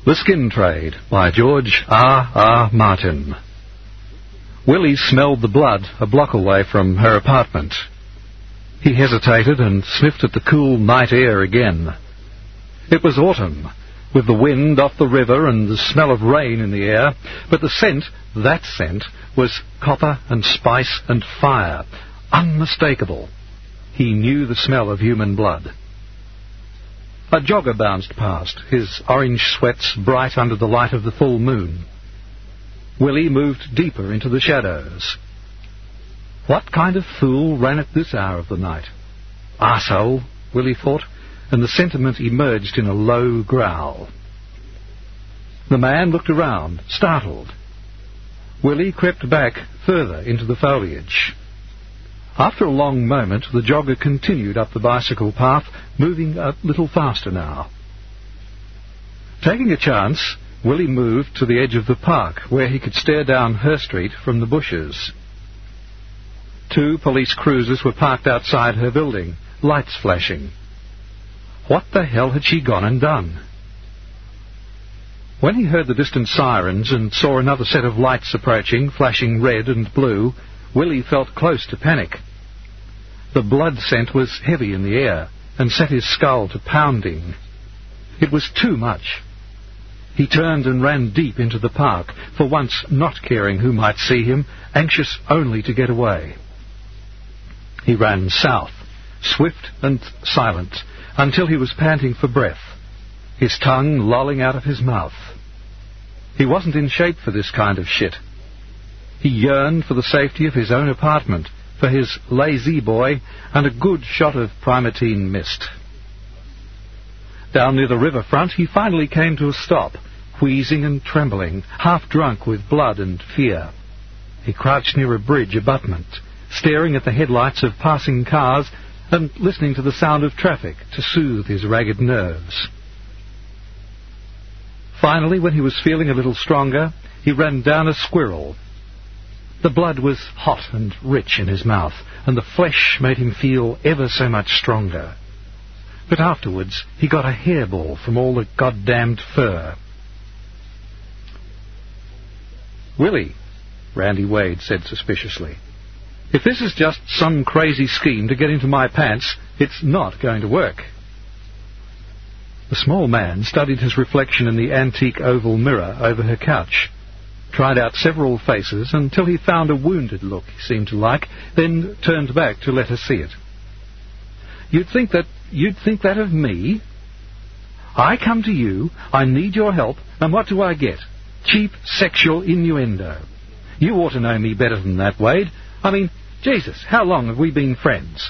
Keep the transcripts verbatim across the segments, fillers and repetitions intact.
The Skin Trade by George R. R. Martin. Willie smelled the blood a block away from her apartment. He hesitated and sniffed at the cool night air again. It was autumn, with the wind off the river and the smell of rain in the air, but the scent, that scent, was copper and spice and fire, unmistakable. He knew the smell of human blood. A jogger bounced past, his orange sweats bright under the light of the full moon. Willie moved deeper into the shadows. What kind of fool ran at this hour of the night? Arsehole, Willie thought, and the sentiment emerged in a low growl. The man looked around, startled. Willie crept back further into the foliage. After a long moment, the jogger continued up the bicycle path, moving a little faster now. Taking a chance, Willie moved to the edge of the park, where he could stare down Her Street from the bushes. Two police cruisers were parked outside her building, lights flashing. What the hell had she gone and done? When he heard the distant sirens and saw another set of lights approaching, flashing red and blue, Willie felt close to panic. The blood scent was heavy in the air and set his skull to pounding. It was too much. He turned and ran deep into the park, for once not caring who might see him, anxious only to get away. He ran south, swift and silent, until he was panting for breath, his tongue lolling out of his mouth. He wasn't in shape for this kind of shit. He yearned for the safety of his own apartment, for his lazy boy, and a good shot of Primatene Mist. Down near the riverfront, he finally came to a stop, wheezing and trembling, half drunk with blood and fear. He crouched near a bridge abutment, staring at the headlights of passing cars and listening to the sound of traffic to soothe his ragged nerves. Finally, when he was feeling a little stronger, he ran down a squirrel. The blood was hot and rich in his mouth, and the flesh made him feel ever so much stronger. But afterwards he got a hairball from all the goddamned fur. "Willie," Randy Wade said suspiciously, "if this is just some crazy scheme to get into my pants, it's not going to work." The small man studied his reflection in the antique oval mirror over her couch, tried out several faces until he found a wounded look he seemed to like, then turned back to let her see it. You'd think that you'd think that of me? I come to you, I need your help, and what do I get? Cheap sexual innuendo. You ought to know me better than that, Wade. I mean, Jesus, how long have we been friends?"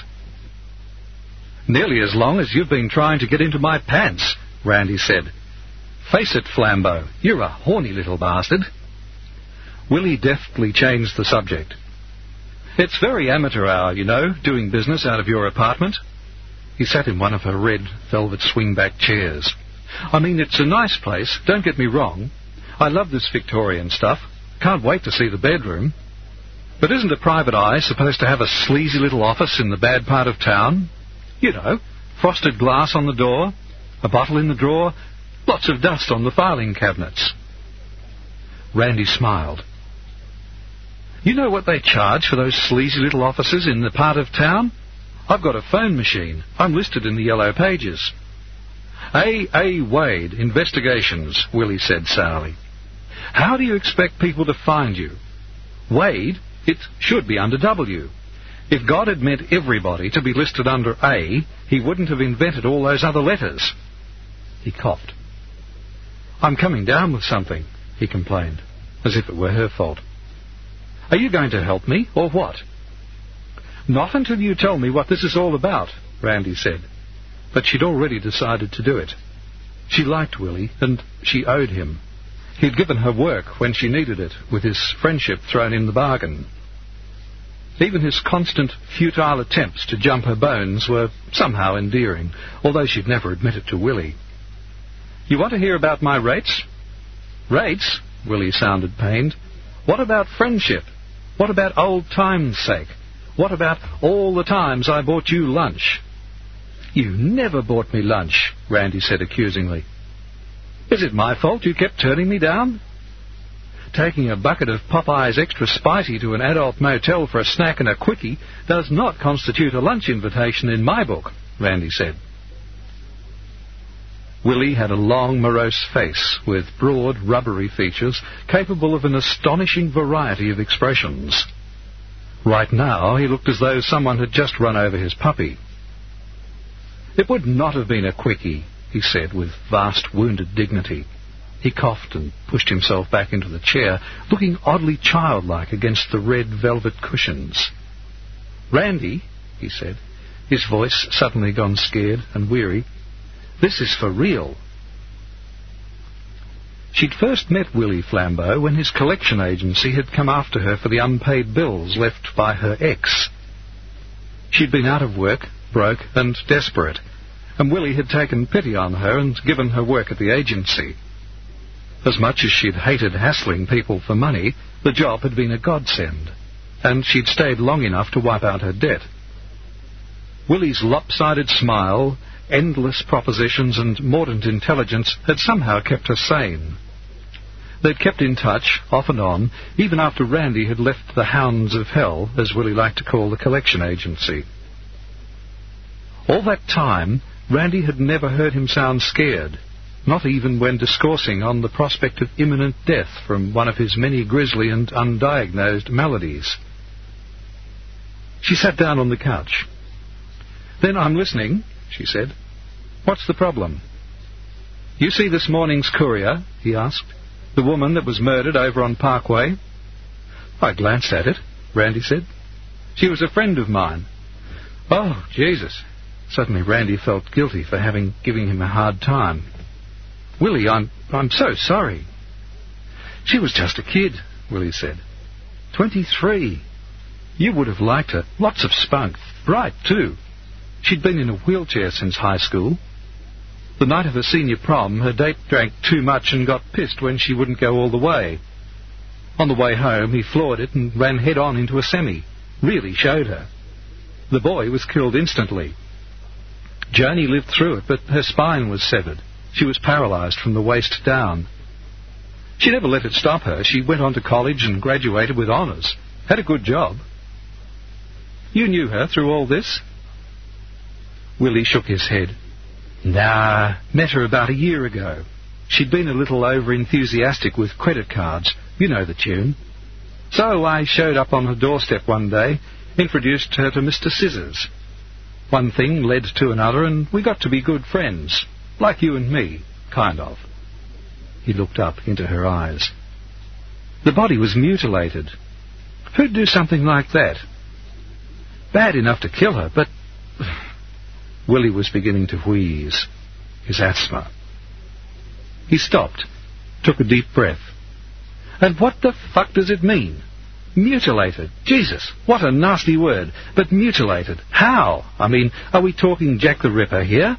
"Nearly as long as you've been trying to get into my pants," Randy said. "Face it, Flambeau, you're a horny little bastard." Willie deftly changed the subject. "It's very amateur hour, you know, doing business out of your apartment." He sat in one of her red velvet swing-back chairs. "I mean, it's a nice place, don't get me wrong. I love this Victorian stuff. Can't wait to see the bedroom. But isn't a private eye supposed to have a sleazy little office in the bad part of town? You know, frosted glass on the door, a bottle in the drawer, lots of dust on the filing cabinets." Randy smiled. "You know what they charge for those sleazy little offices in the part of town? I've got a phone machine. I'm listed in the yellow pages." A. A. Wade, Investigations," Willie said sourly. "How do you expect people to find you? Wade, it should be under W. If God had meant everybody to be listed under A, he wouldn't have invented all those other letters." He coughed. "I'm coming down with something," he complained, as if it were her fault. "Are you going to help me, or what?" "Not until you tell me what this is all about," Randy said. But she'd already decided to do it. She liked Willie, and she owed him. He'd given her work when she needed it, with his friendship thrown in the bargain. Even his constant, futile attempts to jump her bones were somehow endearing, although she'd never admit it to Willie. "You want to hear about my rates?" "Rates?" Willie sounded pained. "What about friendship? What about old times' sake? What about all the times I bought you lunch?" "You never bought me lunch," Randy said accusingly. Is it my fault you kept turning me down? Taking a bucket of Popeye's Extra Spicy to an adult motel for a snack and a quickie does not constitute a lunch invitation in my book, Randy said. Willie had a long, morose face with broad, rubbery features capable of an astonishing variety of expressions. Right now, he looked as though someone had just run over his puppy. It would not have been a quickie, he said with vast, wounded dignity. He coughed and pushed himself back into the chair, looking oddly childlike against the red velvet cushions. Randy, he said, his voice suddenly gone scared and weary, this is for real. She'd first met Willie Flambeau when his collection agency had come after her for the unpaid bills left by her ex. She'd been out of work, broke and desperate, and Willie had taken pity on her and given her work at the agency. As much as she'd hated hassling people for money, the job had been a godsend, and she'd stayed long enough to wipe out her debt. Willie's lopsided smile, endless propositions and mordant intelligence had somehow kept her sane. They'd kept in touch, off and on, even after Randy had left the hounds of hell, as Willie liked to call the collection agency. All that time, Randy had never heard him sound scared, not even when discoursing on the prospect of imminent death from one of his many grisly and undiagnosed maladies. She sat down on the couch. Then I'm listening, she said. What's the problem? You see this morning's Courier? He asked. The woman that was murdered over on Parkway? I glanced at it, Randy said. She was a friend of mine. Oh, Jesus. Suddenly Randy felt guilty for having given him a hard time. Willie, I'm, I'm so sorry. She was just a kid, Willie said. Twenty-three. You would have liked her. Lots of spunk. Bright, too. She'd been in a wheelchair since high school. The night of her senior prom, her date drank too much and got pissed when she wouldn't go all the way. On the way home, he floored it and ran head-on into a semi. Really showed her. The boy was killed instantly. Joni lived through it, but her spine was severed. She was paralysed from the waist down. She never let it stop her. She went on to college and graduated with honours. Had a good job. You knew her through all this? Willie shook his head. Nah, met her about a year ago. She'd been a little over-enthusiastic with credit cards. You know the tune. So I showed up on her doorstep one day, introduced her to Mister Scissors. One thing led to another, and we got to be good friends. Like you and me, kind of. He looked up into her eyes. The body was mutilated. Who'd do something like that? Bad enough to kill her, but... Willie was beginning to wheeze. His asthma. He stopped, took a deep breath. And what the fuck does it mean? Mutilated. Jesus, what a nasty word. But mutilated. How? I mean, are we talking Jack the Ripper here?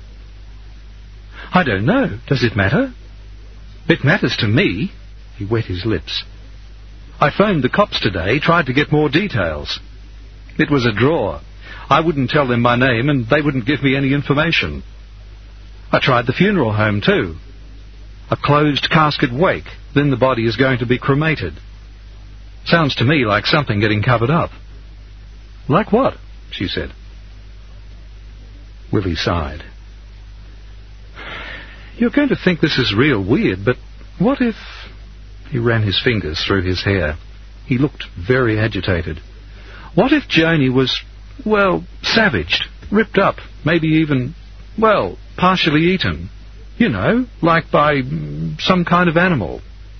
I don't know. Does it matter? It matters to me. He wet his lips. I phoned the cops today, tried to get more details. It was a draw. I wouldn't tell them my name, and they wouldn't give me any information. I tried the funeral home, too. A closed casket wake, then the body is going to be cremated. Sounds to me like something getting covered up. Like what? She said. Willie sighed. You're going to think this is real weird, but what if... He ran his fingers through his hair. He looked very agitated. What if Joni was, well, savaged, ripped up, maybe even, well, partially eaten? You know, like by some kind of animal.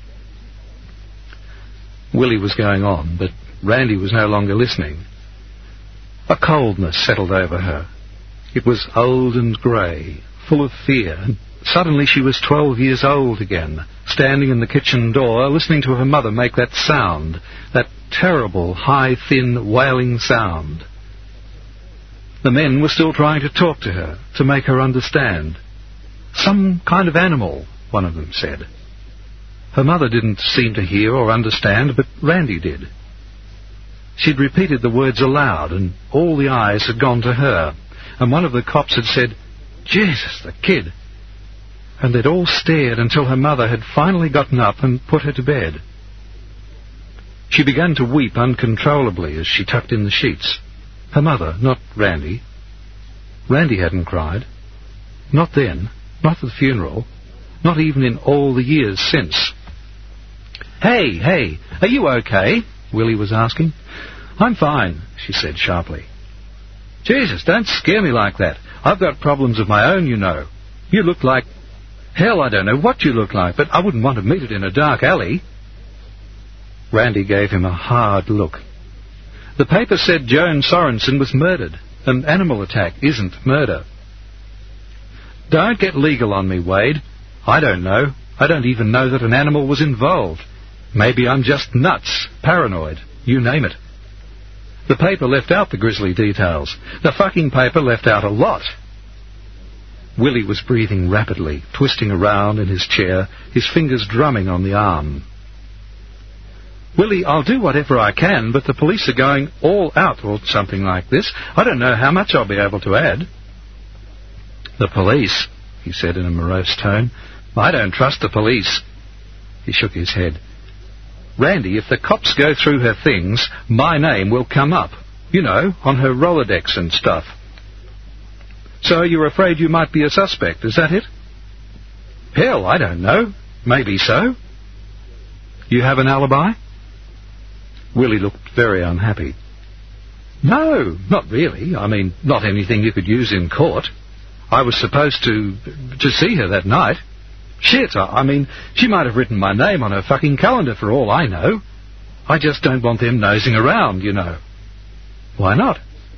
Willie was going on, but Randy was no longer listening. A coldness settled over her. It was old and grey, full of fear, and suddenly she was twelve years old again, standing in the kitchen door, listening to her mother make that sound, that terrible, high, thin, wailing sound. The men were still trying to talk to her, to make her understand. Some kind of animal, one of them said. Her mother didn't seem to hear or understand, but Randy did. She'd repeated the words aloud, and all the eyes had gone to her, and one of the cops had said, Jesus, the kid. and they'd all stared until her mother had finally gotten up and put her to bed. She began to weep uncontrollably as she tucked in the sheets. Her mother, not Randy. Randy hadn't cried. Not then, not at the funeral, not even in all the years since. "Hey, hey, are you okay?" Willie was asking. "I'm fine," she said sharply. "Jesus, don't scare me like that. I've got problems of my own, you know. You look like... Hell, I don't know what you look like, but I wouldn't want to meet it in a dark alley." Randy gave him a hard look. "The paper said Joan Sorensen was murdered. An animal attack isn't murder." "Don't get legal on me, Wade. I don't know. I don't even know that an animal was involved. Maybe I'm just nuts, paranoid, you name it. The paper left out the grisly details. The fucking paper left out a lot." Willie was breathing rapidly, twisting around in his chair, his fingers drumming on the arm. "Willie, I'll do whatever I can, but the police are going all out or something like this. I don't know how much I'll be able to add." "The police," he said in a morose tone. "I don't trust the police." He shook his head. "Randy, if the cops go through her things, my name will come up. You know, on her Rolodex and stuff." "So you're afraid you might be a suspect, is that it?" "Hell, I don't know. Maybe so." "You have an alibi?" Willie looked very unhappy. "No, not really. I mean, not anything you could use in court. I was supposed to... to see her that night. Shit, I, I mean, she might have written my name on her fucking calendar for all I know. I just don't want them nosing around, you know." "Why not?"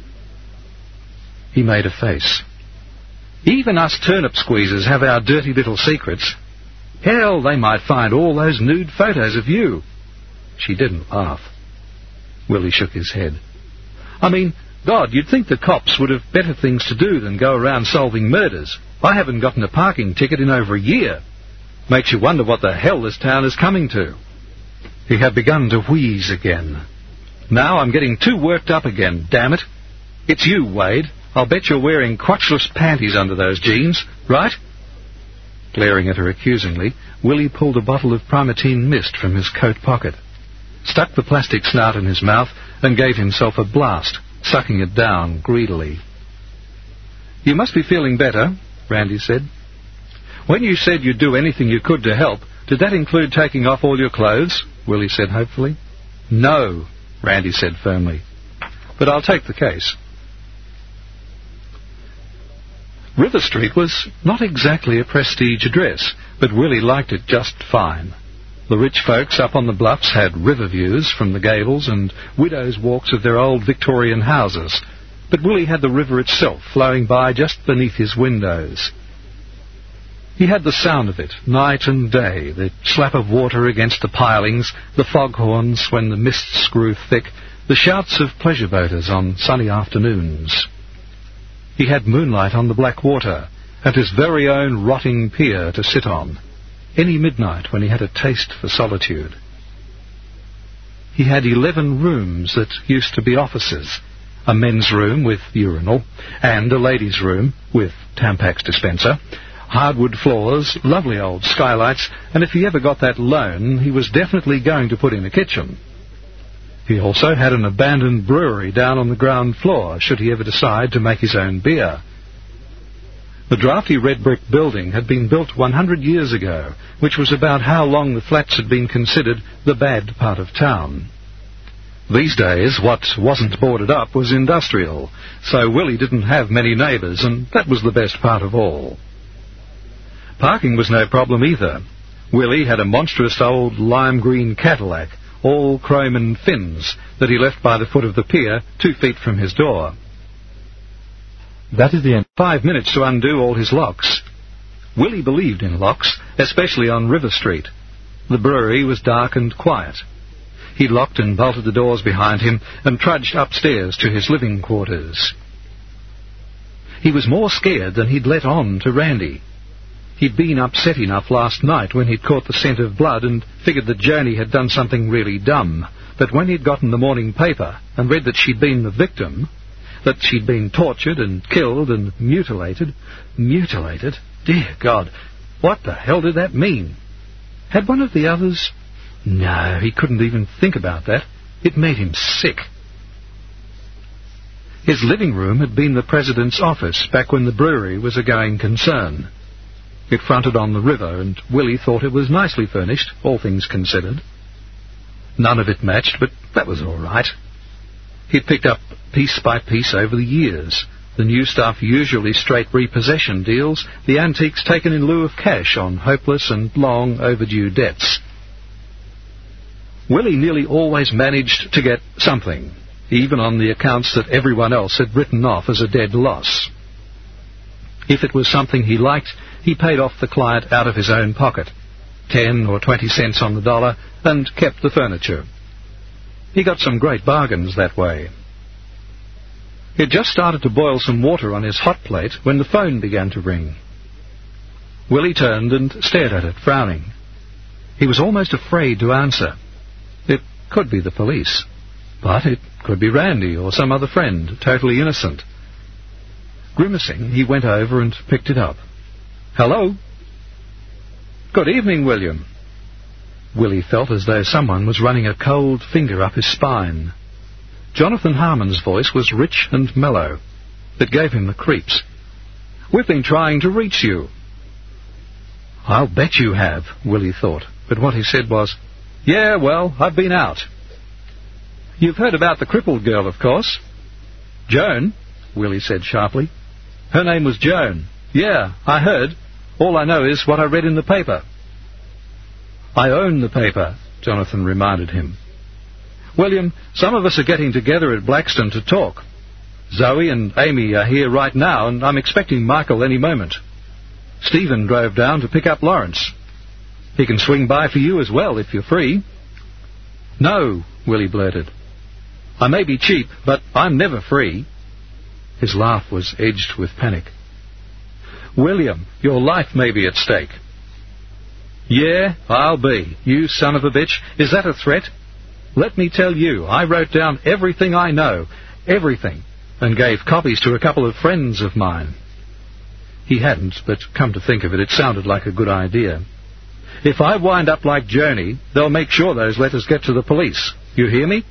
He made a face. "Even us turnip squeezers have our dirty little secrets. Hell, they might find all those nude photos of you." She didn't laugh. Willie shook his head. "I mean, God, you'd think the cops would have better things to do than go around solving murders. I haven't gotten a parking ticket in over a year. Makes you wonder what the hell this town is coming to." He had begun to wheeze again. "Now I'm getting too worked up again, damn it. It's you, Wade. I'll bet you're wearing crotchless panties under those jeans, right?" Glaring at her accusingly, Willie pulled a bottle of Primatine Mist from his coat pocket, stuck the plastic snout in his mouth, and gave himself a blast, sucking it down greedily. "You must be feeling better," Randy said. "When you said you'd do anything you could to help, did that include taking off all your clothes?" Willie said hopefully. "No," Randy said firmly. "But I'll take the case." River Street was not exactly a prestige address, but Willie liked it just fine. The rich folks up on the bluffs had river views from the gables and widows' walks of their old Victorian houses, but Willie had the river itself flowing by just beneath his windows. He had the sound of it, night and day, the slap of water against the pilings, the foghorns when the mists grew thick, the shouts of pleasure boaters on sunny afternoons. He had moonlight on the black water, and his very own rotting pier to sit on, any midnight when he had a taste for solitude. He had eleven rooms that used to be offices, a men's room with urinal, and a ladies' room with Tampax dispenser, hardwood floors, lovely old skylights, and if he ever got that loan, he was definitely going to put in a kitchen. He also had an abandoned brewery down on the ground floor, should he ever decide to make his own beer. The drafty red brick building had been built one hundred years ago, which was about how long the flats had been considered the bad part of town. These days, what wasn't boarded up was industrial, so Willie didn't have many neighbours, and that was the best part of all. Parking was no problem either. Willie had a monstrous old lime-green Cadillac, all chrome and fins, that he left by the foot of the pier, two feet from his door. That is the end. Five minutes to undo all his locks. Willie believed in locks, especially on River Street. The brewery was dark and quiet. He locked and bolted the doors behind him and trudged upstairs to his living quarters. He was more scared than he'd let on to Randy. He'd been upset enough last night when he'd caught the scent of blood and figured that Joni had done something really dumb. But when he'd gotten the morning paper and read that she'd been the victim, that she'd been tortured and killed and mutilated, mutilated, dear God, What the hell did that mean? Had one of the others... No, he couldn't even think about that. It made him sick. His living room had been the president's office back when the brewery was a going concern. It fronted on the river, and Willie thought it was nicely furnished, all things considered. None of it matched, but that was all right. He'd picked up piece by piece over the years. The new stuff usually straight repossession deals, the antiques taken in lieu of cash on hopeless and long overdue debts. Willie nearly always managed to get something, even on the accounts that everyone else had written off as a dead loss. If it was something he liked, he paid off the client out of his own pocket, ten or twenty cents on the dollar, and kept the furniture. He got some great bargains that way. He'd just started to boil some water on his hot plate when the phone began to ring. Willie turned and stared at it, frowning. He was almost afraid to answer. It could be the police, but it could be Randy or some other friend, totally innocent. Grimacing, he went over and picked it up. Hello? Good evening, William. Willie felt as though someone was running a cold finger up his spine. Jonathan Harmon's voice was rich and mellow. It gave him the creeps. We've been trying to reach you. I'll bet you have, Willie thought, but what he said was, Yeah, well, I've been out. You've heard about the crippled girl, of course. Joan, Willie said sharply. Her name was Joan. Yeah, I heard. All I know is what I read in the paper. I own the paper, Jonathan reminded him. William, some of us are getting together at Blackstone to talk. Zoe and Amy are here right now, and I'm expecting Michael any moment. Stephen drove down to pick up Lawrence. He can swing by for you as well, if you're free. No, Willie blurted. I may be cheap, but I'm never free. His laugh was edged with panic. William, your life may be at stake. Yeah, I'll be. You son of a bitch. Is that a threat? Let me tell you, I wrote down everything I know, everything, and gave copies to a couple of friends of mine. He hadn't, but come to think of it, it sounded like a good idea. If I wind up like Joni, they'll make sure those letters get to the police. You hear me?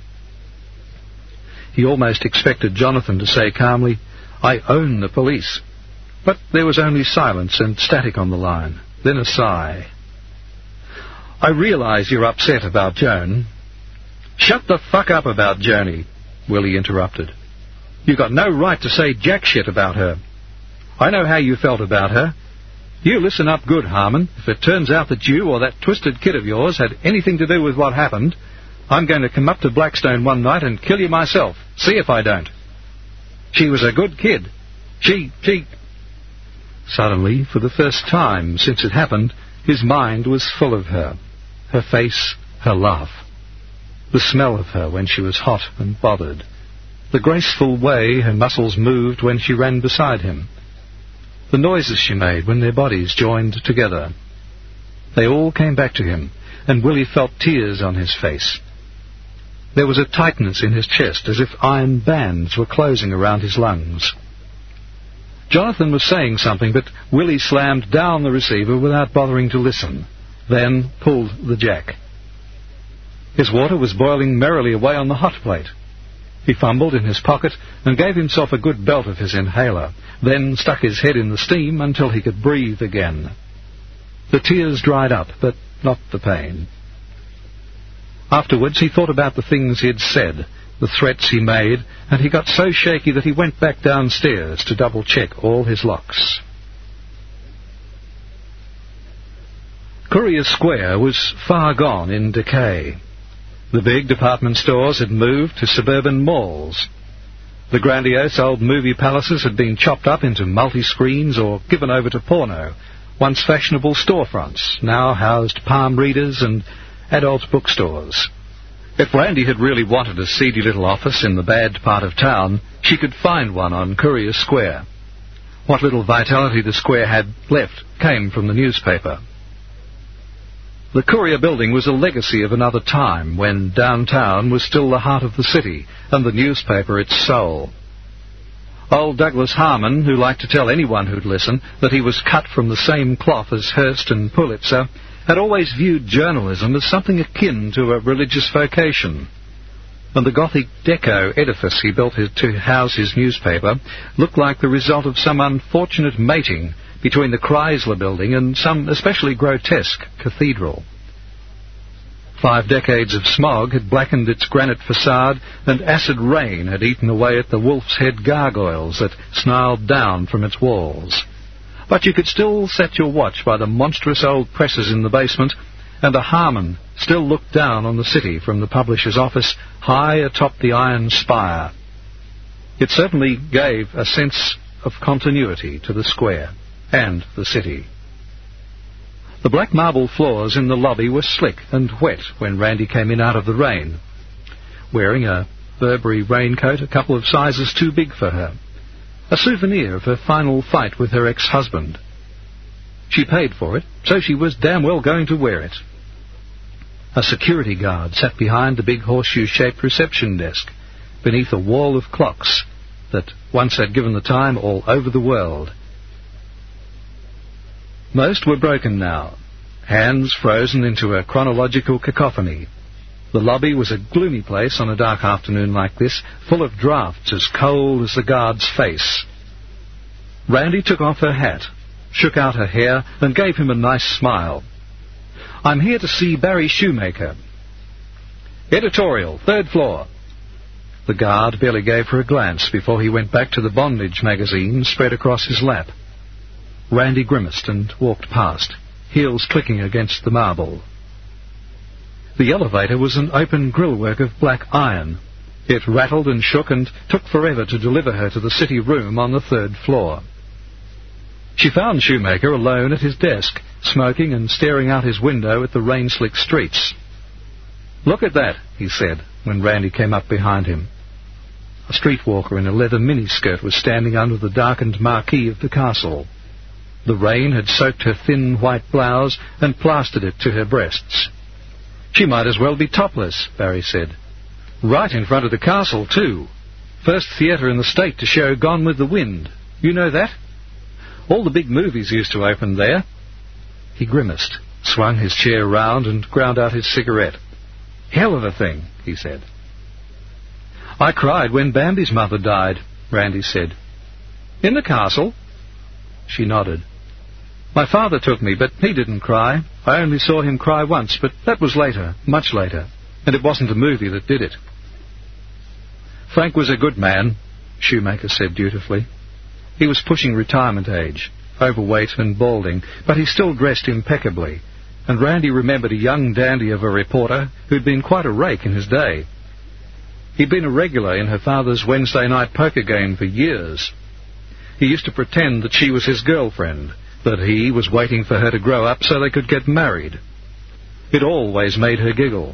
He almost expected Jonathan to say calmly, I own the police. But there was only silence and static on the line, then a sigh. I realize you're upset about Joan. Shut the fuck up about Joni, Willie interrupted. You got no right to say jack shit about her. I know how you felt about her. You listen up good, Harmon. If it turns out that you or that twisted kid of yours had anything to do with what happened, I'm going to come up to Blackstone one night and kill you myself. See if I don't. She was a good kid. She, she... Suddenly, for the first time since it happened, his mind was full of her. Her face, her laugh. The smell of her when she was hot and bothered. The graceful way her muscles moved when she ran beside him. The noises she made when their bodies joined together. They all came back to him, and Willie felt tears on his face. There was a tightness in his chest, as if iron bands were closing around his lungs. Jonathan was saying something, but Willie slammed down the receiver without bothering to listen, then pulled the jack. His water was boiling merrily away on the hot plate. He fumbled in his pocket and gave himself a good belt of his inhaler, then stuck his head in the steam until he could breathe again. The tears dried up, but not the pain. Afterwards he thought about the things he had said, the threats he made, and he got so shaky that he went back downstairs to double-check all his locks. Courier Square was far gone in decay. The big department stores had moved to suburban malls. The grandiose old movie palaces had been chopped up into multi-screens or given over to porno, once fashionable storefronts, now housed palm readers and adult bookstores. If Randy had really wanted a seedy little office in the bad part of town, she could find one on Courier Square. What little vitality the square had left came from the newspaper. The Courier building was a legacy of another time, when downtown was still the heart of the city, and the newspaper its soul. Old Douglas Harmon, who liked to tell anyone who'd listen that he was cut from the same cloth as Hearst and Pulitzer, had always viewed journalism as something akin to a religious vocation. And the Gothic deco edifice he built to house his newspaper looked like the result of some unfortunate mating between the Chrysler Building and some especially grotesque cathedral. Five decades of smog had blackened its granite facade, and acid rain had eaten away at the wolf's head gargoyles that snarled down from its walls. But you could still set your watch by the monstrous old presses in the basement, and the Harmon still looked down on the city from the publisher's office high atop the iron spire. It certainly gave a sense of continuity to the square and the city. The black marble floors in the lobby were slick and wet when Randy came in out of the rain, wearing a Burberry raincoat a couple of sizes too big for her, a souvenir of her final fight with her ex-husband. She paid for it, so she was damn well going to wear it. A security guard sat behind the big horseshoe-shaped reception desk, beneath a wall of clocks that once had given the time all over the world. Most were broken now, hands frozen into a chronological cacophony. The lobby was a gloomy place on a dark afternoon like this, full of draughts as cold as the guard's face. Randy took off her hat, shook out her hair, and gave him a nice smile. "I'm here to see Barry Shoemaker." "Editorial, third floor." The guard barely gave her a glance before he went back to the bondage magazine spread across his lap. Randy grimaced and walked past, heels clicking against the marble. The elevator was an open grillwork of black iron. It rattled and shook and took forever to deliver her to the city room on the third floor. She found Shoemaker alone at his desk, smoking and staring out his window at the rain-slick streets. "Look at that," he said, when Randy came up behind him. A streetwalker in a leather miniskirt was standing under the darkened marquee of the castle. The rain had soaked her thin white blouse and plastered it to her breasts. "She might as well be topless," Barry said. "Right in front of the castle, too. First theatre in the state to show Gone with the Wind. You know that? All the big movies used to open there." He grimaced, swung his chair round, and ground out his cigarette. "Hell of a thing," he said. "I cried when Bambi's mother died," Randy said. "In the castle?" She nodded. "My father took me, but he didn't cry. I only saw him cry once, but that was later, much later, and it wasn't a movie that did it." "Frank was a good man," Shoemaker said dutifully. He was pushing retirement age, overweight and balding, but he still dressed impeccably, and Randy remembered a young dandy of a reporter who'd been quite a rake in his day. He'd been a regular in her father's Wednesday night poker game for years. He used to pretend that she was his girlfriend, that he was waiting for her to grow up so they could get married. It always made her giggle.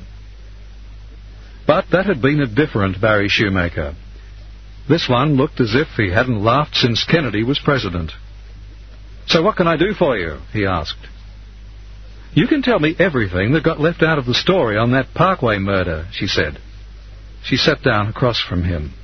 But that had been a different Barry Shoemaker. This one looked as if he hadn't laughed since Kennedy was president. "So what can I do for you?" he asked. "You can tell me everything that got left out of the story on that Parkway murder," she said. She sat down across from him.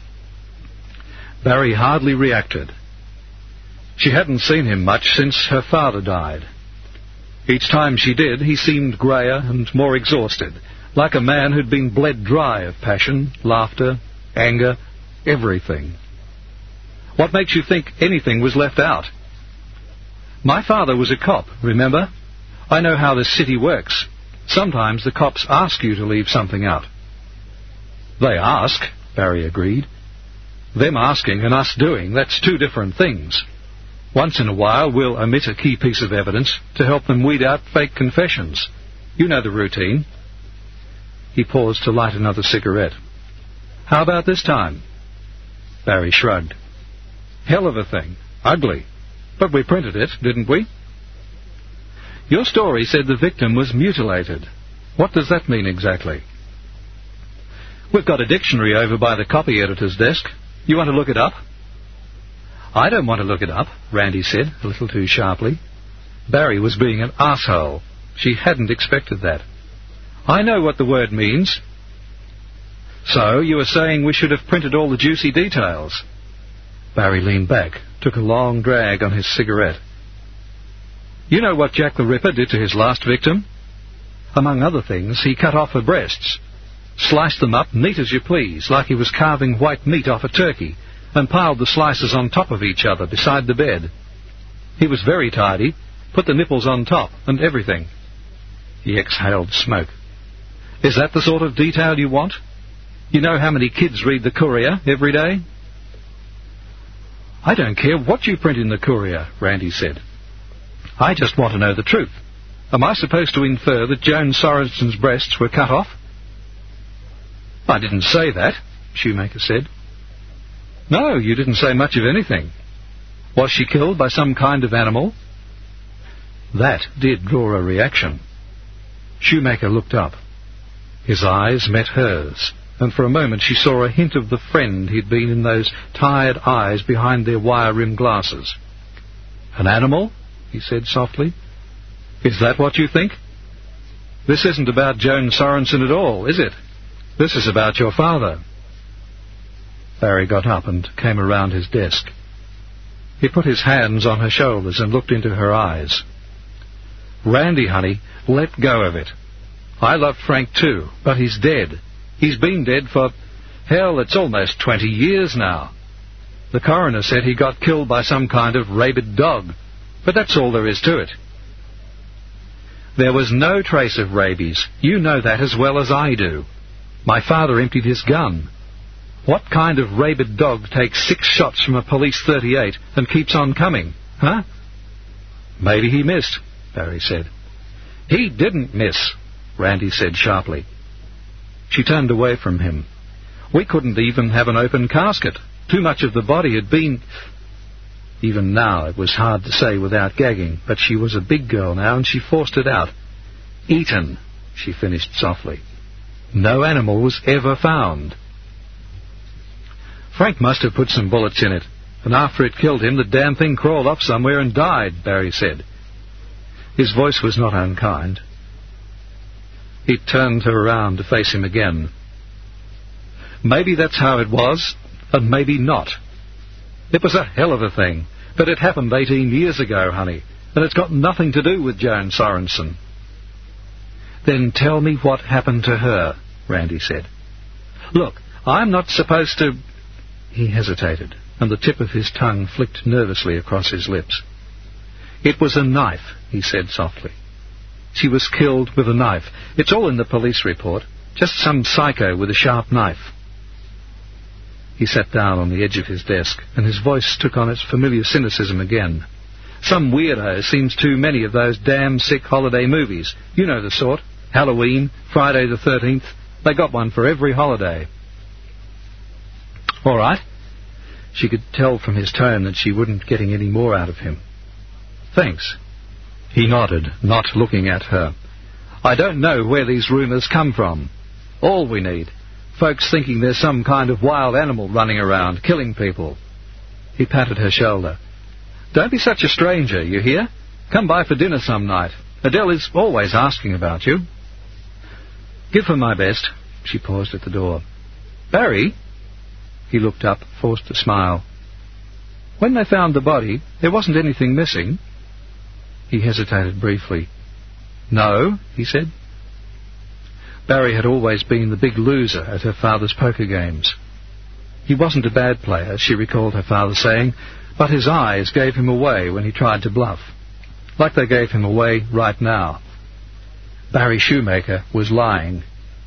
Barry hardly reacted. She hadn't seen him much since her father died. Each time she did, he seemed greyer and more exhausted, like a man who'd been bled dry of passion, laughter, anger, everything. "What makes you think anything was left out?" "My father was a cop, remember? I know how this city works. Sometimes the cops ask you to leave something out." "They ask," Barry agreed. "Them asking and us doing, that's two different things. Once in a while we'll omit a key piece of evidence to help them weed out fake confessions. You know the routine." He paused to light another cigarette. "How about this time?" Barry shrugged. "Hell of a thing. Ugly. But we printed it, didn't we?" "Your story said the victim was mutilated. What does that mean exactly?" "We've got a dictionary over by the copy editor's desk. You want to look it up?" "I don't want to look it up," Randy said, a little too sharply. Barry was being an arsehole. She hadn't expected that. "I know what the word means." "So you were saying we should have printed all the juicy details?" Barry leaned back, took a long drag on his cigarette. You know what Jack the Ripper did to his last victim? Among other things, he cut off her breasts, sliced them up neat as you please, like he was carving white meat off a turkey, and piled the slices on top of each other beside the bed. He was very tidy, put the nipples on top and everything. He exhaled smoke. Is that the sort of detail you want? You know how many kids read the Courier every day? I don't care what you print in the Courier, Randy said. I just want to know the truth. Am I supposed to infer that Joan Sorensen's breasts were cut off? I didn't say that, Shoemaker said. No, you didn't say much of anything. Was she killed by some kind of animal? That did draw a reaction. Shoemaker looked up. His eyes met hers, and for a moment she saw a hint of the friend he'd been in those tired eyes behind their wire-rimmed glasses. An animal? He said softly. Is that what you think? This isn't about Joan Sorensen at all, is it? This is about your father. Barry got up and came around his desk. He put his hands on her shoulders and looked into her eyes. Randy, honey, let go of it. I love Frank too, but he's dead. He's been dead for, hell, it's almost twenty years now. The coroner said he got killed by some kind of rabid dog, but that's all there is to it. There was no trace of rabies. You know that as well as I do. My father emptied his gun. What kind of rabid dog takes six shots from a police thirty-eight and keeps on coming, huh? Maybe he missed, Barry said. He didn't miss, Randy said sharply. She turned away from him. We couldn't even have an open casket. Too much of the body had been... Even now it was hard to say without gagging, but she was a big girl now and she forced it out. Eaten, she finished softly. No animal was ever found. Frank must have put some bullets in it, and after it killed him, the damn thing crawled off somewhere and died, Barry said. His voice was not unkind. He turned her around to face him again. Maybe that's how it was, and maybe not. It was a hell of a thing, but it happened eighteen years ago, honey, and it's got nothing to do with Joan Sorensen. Then tell me what happened to her, Randy said. Look, I'm not supposed to... He hesitated, and the tip of his tongue flicked nervously across his lips. It was a knife, he said softly. She was killed with a knife. It's all in the police report. Just some psycho with a sharp knife. He sat down on the edge of his desk, and his voice took on its familiar cynicism again. Some weirdo seems too many of those damn sick holiday movies. You know the sort. Halloween, Friday the thirteenth. They got one for every holiday. All right. She could tell from his tone that she wouldn't getting any more out of him. Thanks. He nodded, not looking at her. I don't know where these rumours come from. All we need. Folks thinking there's some kind of wild animal running around, killing people. He patted her shoulder. Don't be such a stranger, you hear? Come by for dinner some night. Adele is always asking about you. Give her my best. She paused at the door. Barry? He looked up, forced a smile. When they found the body, there wasn't anything missing. He hesitated briefly. No, he said. Barry had always been the big loser at her father's poker games. He wasn't a bad player, she recalled her father saying, but his eyes gave him away when he tried to bluff, like they gave him away right now. Barry Shoemaker was lying.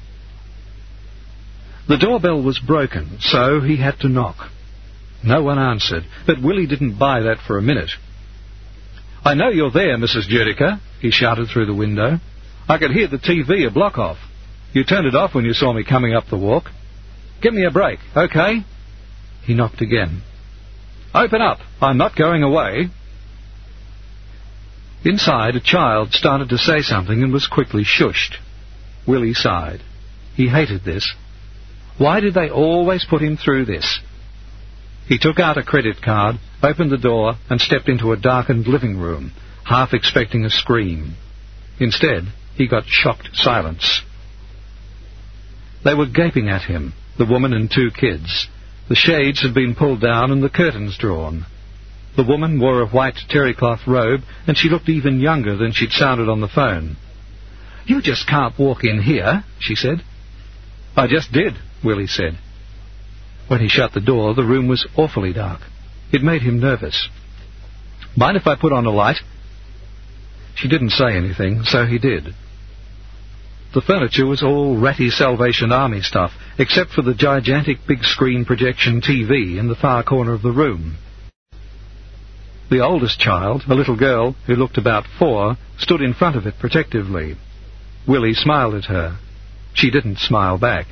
The doorbell was broken, so he had to knock. No one answered, but Willie didn't buy that for a minute. I know you're there, Missus Judica, he shouted through the window. I could hear the T V a block off. You turned it off when you saw me coming up the walk. Give me a break, okay? He knocked again. Open up, I'm not going away. Inside, a child started to say something and was quickly shushed. Willie sighed. He hated this. Why did they always put him through this? He took out a credit card, opened the door, and stepped into a darkened living room, half expecting a scream. Instead, he got shocked silence. They were gaping at him, the woman and two kids. The shades had been pulled down and the curtains drawn. The woman wore a white terry-cloth robe, and she looked even younger than she'd sounded on the phone. "You just can't walk in here," she said. "I just did," Willie said. When he shut the door, the room was awfully dark. It made him nervous. "Mind if I put on a light?" She didn't say anything, so he did. The furniture was all ratty Salvation Army stuff, except for the gigantic big-screen projection T V in the far corner of the room. The oldest child, a little girl who looked about four, stood in front of it protectively. Willie smiled at her. She didn't smile back.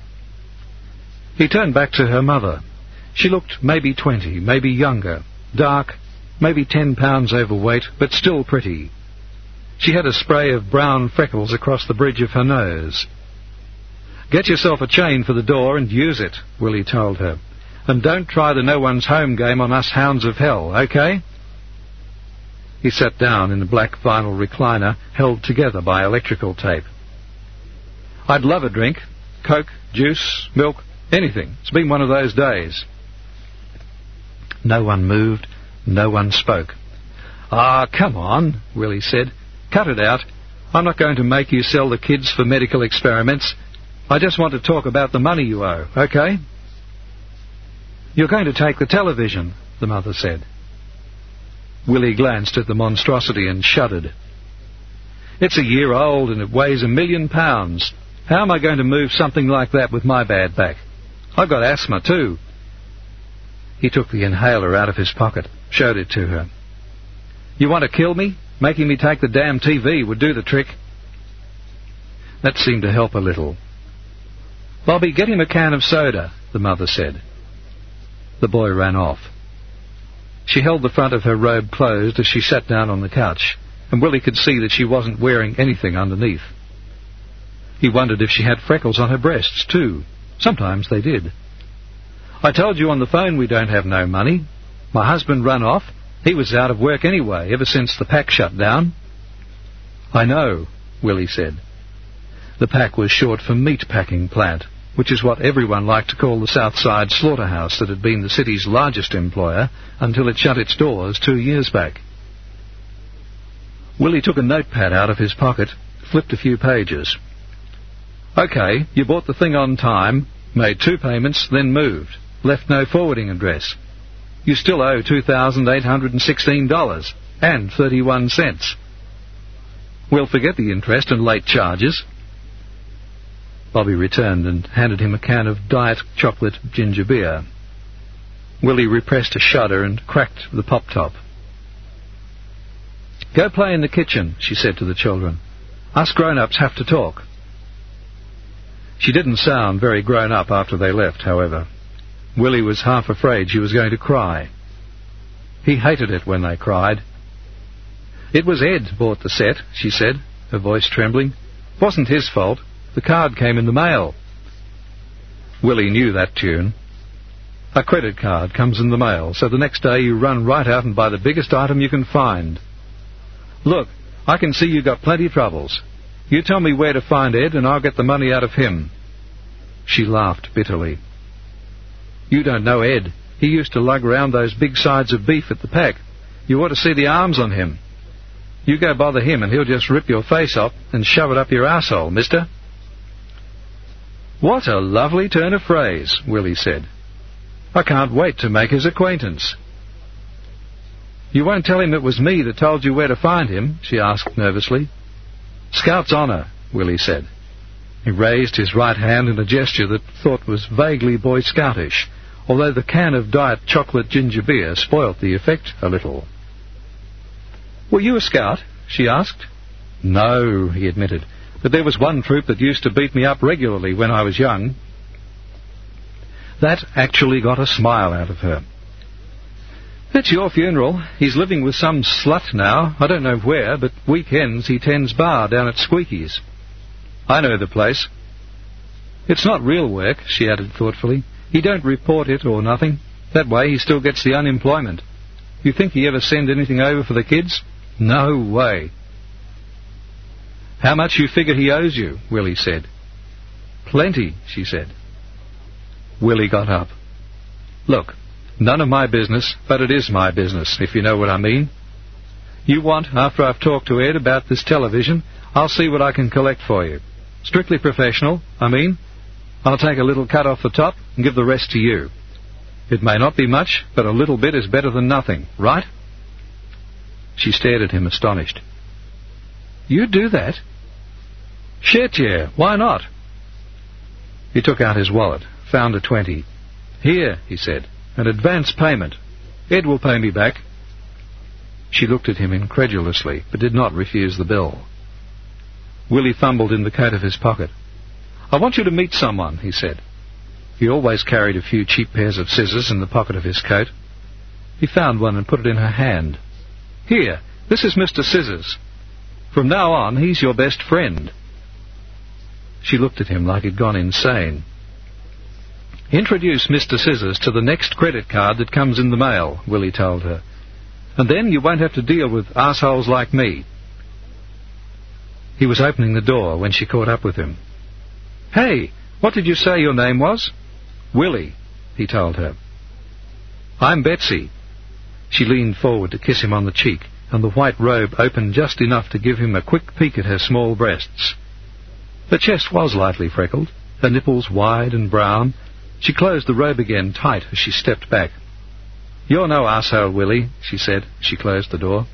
He turned back to her mother. She looked maybe twenty, maybe younger, dark, maybe ten pounds overweight, but still pretty. She had a spray of brown freckles across the bridge of her nose. "Get yourself a chain for the door and use it," Willie told her. "And don't try the no-one's-home game on us hounds of hell, okay?" He sat down in a black vinyl recliner held together by electrical tape. "I'd love a drink. Coke, juice, milk, anything. It's been one of those days." No one moved. No one spoke. "Ah, come on," Willie said. "Cut it out. I'm not going to make you sell the kids for medical experiments. I just want to talk about the money you owe, okay?" "You're going to take the television," the mother said. Willie glanced at the monstrosity and shuddered. "It's a year old and it weighs a million pounds. How am I going to move something like that with my bad back? I've got asthma too." He took the inhaler out of his pocket, showed it to her. "You want to kill me? Making me take the damn T V would do the trick." That seemed to help a little. "Bobby, get him a can of soda," the mother said. The boy ran off. She held the front of her robe closed as she sat down on the couch, and Willie could see that she wasn't wearing anything underneath. He wondered if she had freckles on her breasts, too. Sometimes they did. "I told you on the phone we don't have no money. My husband run off. He was out of work anyway, ever since the pack shut down." "I know," Willie said. The pack was short for meat packing plant, which is what everyone liked to call the Southside slaughterhouse that had been the city's largest employer until it shut its doors two years back. Willie took a notepad out of his pocket, flipped a few pages. "OK, you bought the thing on time, made two payments, then moved, left no forwarding address. You still owe two thousand eight hundred sixteen dollars and thirty-one cents. We'll forget the interest and late charges." Bobby returned and handed him a can of diet chocolate ginger beer. Willie repressed a shudder and cracked the pop-top. "Go play in the kitchen," she said to the children. "Us grown-ups have to talk." She didn't sound very grown-up after they left, however. Willie was half afraid she was going to cry. He hated it when they cried. "It was Ed bought the set," she said, her voice trembling. "Wasn't his fault. The card came in the mail." Willie knew that tune. A credit card comes in the mail, so the next day you run right out and buy the biggest item you can find. "Look, I can see you got plenty troubles. You tell me where to find Ed and I'll get the money out of him." She laughed bitterly. "You don't know Ed. He used to lug around those big sides of beef at the pack. You ought to see the arms on him. You go bother him and he'll just rip your face off and shove it up your arsehole, mister." "What a lovely turn of phrase," Willie said. "I can't wait to make his acquaintance." "You won't tell him it was me that told you where to find him?" she asked nervously. "Scout's honour," Willie said. He raised his right hand in a gesture that thought was vaguely Boy Scoutish, although the can of diet chocolate ginger beer spoilt the effect a little. "Were you a scout?" she asked. "No," he admitted, "but there was one troop that used to beat me up regularly when I was young." That actually got a smile out of her. "It's your funeral. He's living with some slut now. I don't know where, but weekends he tends bar down at Squeaky's." "I know the place." "It's not real work," she added thoughtfully. "He don't report it or nothing. That way he still gets the unemployment. You think he ever send anything over for the kids? No way." "How much you figure he owes you?" Willie said. "Plenty," she said. Willie got up. Look, none of my business, but it is my business, if you know what I mean. You want, after I've talked to Ed about this television, I'll see what I can collect for you. Strictly professional, I mean. I'll take a little cut off the top and give the rest to you. It may not be much, but a little bit is better than nothing, right? She stared at him, astonished. You do that? Shit, yeah, why not? He took out his wallet, found a twenty. Here, he said, an advance payment. Ed will pay me back. She looked at him incredulously, but did not refuse the bill. Willie fumbled in the coat of his pocket. I want you to meet someone, he said. He always carried a few cheap pairs of scissors in the pocket of his coat. He found one and put it in her hand. Here, this is Mister Scissors. From now on, he's your best friend. She looked at him like he'd gone insane. Introduce Mister Scissors to the next credit card that comes in the mail, Willie told her. And then you won't have to deal with assholes like me. He was opening the door when she caught up with him. Hey, what did you say your name was? Willie, he told her. I'm Betsy. She leaned forward to kiss him on the cheek, and the white robe opened just enough to give him a quick peek at her small breasts. Her chest was lightly freckled, her nipples wide and brown. She closed the robe again tight as she stepped back. You're no arsehole, Willie, she said as she closed the door.